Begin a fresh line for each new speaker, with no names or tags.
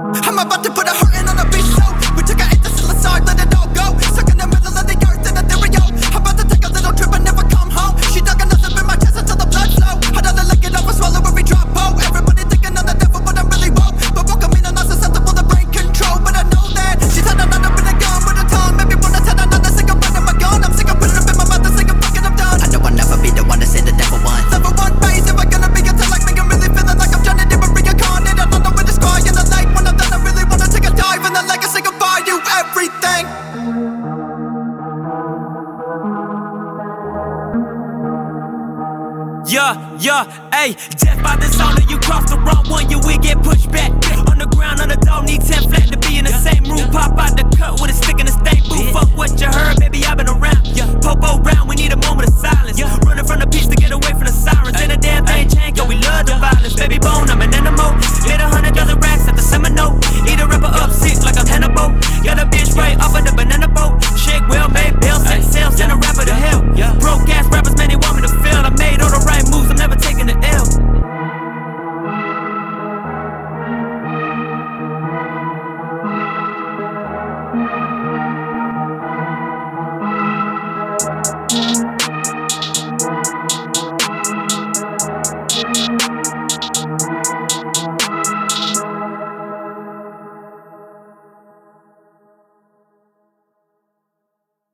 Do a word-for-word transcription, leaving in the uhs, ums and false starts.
I'm about to put a hurtin' on a beat show. We took a hit to suicide, let it all go. Stuck in the middle of the earth in a stereo. I'm about to take a little trip and never come home. She dug a nose up in my chest until the blood flow. I don't lick it up and swallow every drop. Oh, everybody thinking I'm the devil, but I'm really woke. But woke up, I'm not susceptible to brain control. But I know that she's had another been a gun with a tongue. Maybe wanna tell another sick of running my gun. I'm sick of putting up in my mouth and sick of fucking I'm done. I know I'll never be the one to say the devil won. Level one phase, if I gonna be until like me, I'm really feeling like I'm trying to do a reincarnate. I don't know where to sky in the light. When I'm done, I really wanna take a dive in the lake and say goodbye to everything.
Yeah, yeah, ayy, death by dishonor, you cross the wrong one, you will get pushed back. On the ground, on the dog, need ten flat to be in the same room. Pop out the cut with a stick in the stain booth. Fuck what you heard, baby, I've been around. Popo round, we need a moment of silence. Running from the peace to get away from the sirens. Ain't a damn thing changed, yo, we love the violence. Baby bone, I'm an animal. Hit a hundred